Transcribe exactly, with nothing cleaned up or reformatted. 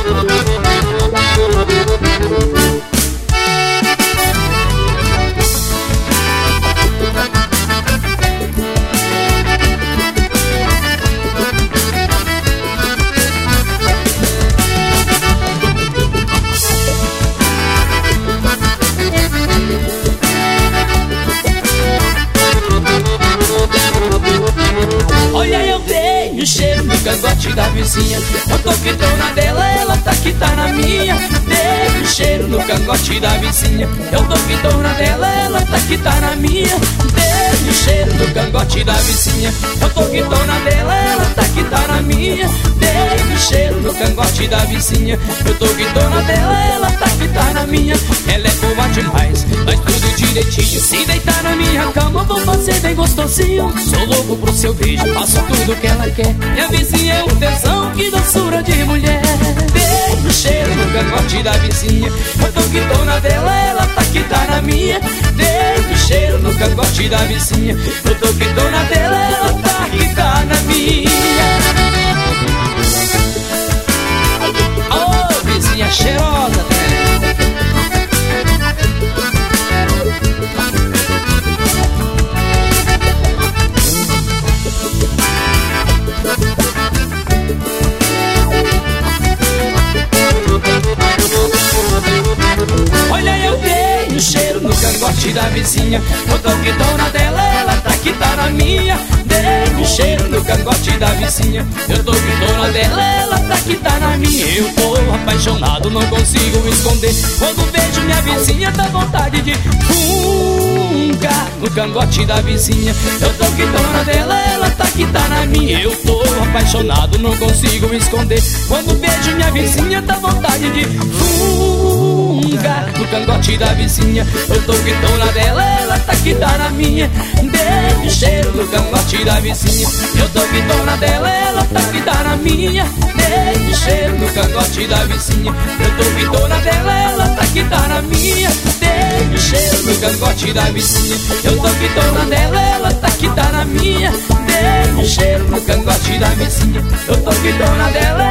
Olha, eu tenho cheiro no cangote da vizinha. Eu tô que tô na dela, ela tá que tá na minha. Tenho cheiro no cangote da vizinha. Eu tô que tô na dela, ela tá que tá na minha. Tenho cheiro no cangote da vizinha. Eu tô que tô na dela, ela tá que tá na minha. Tenho cheiro no cangote da vizinha. Eu tô que tô na dela, ela tá que tá na minha. Ela é boa demais, faz tudo direitinho. Se deitar na minha cama, eu vou fazer bem gostosinho. Sou louco pro seu beijo, faço tudo que ela quer. Minha vizinha é um tesão, que doçura de mulher. Beijo, cheiro no cangote da vizinha. Eu tô que tô na dela, ela tá que tá na minha. Beijo, cheiro no cangote da vizinha. Eu tô que tô na dela, ela tá que tá na minha. Ô, oh, vizinha cheirosa, né? Olha, eu tenho cheiro no cangote da vizinha. Eu tô que tô na dela, ela tá que tá na minha. Tenho cheiro no cangote da vizinha. Eu tô que tô na dela, ela tá que tá na minha. Eu tô apaixonado, não consigo esconder. Quando vejo minha vizinha, dá vontade de fungar no cangote da vizinha. Eu tô que tô na dela, ela tá que tá na minha. Eu tô apaixonado, não consigo esconder. Quando vejo minha vizinha, dá vontade de fungar no cangote da vizinha. Eu tô que tô na dela, ela tá que tá na minha. Deixa o cheiro no cangote da vizinha. Eu tô que tô na dela, ela tá que tá na minha. Deixa o cheiro no cangote da vizinha. Eu tô que tô na dela, ela tá que tá na minha. Deixa o cheiro no cangote da vizinha. Eu tô que tô na dela, ela tá que tá na minha. Deixa o cheiro no cangote da vizinha. Eu tô que tô na dela,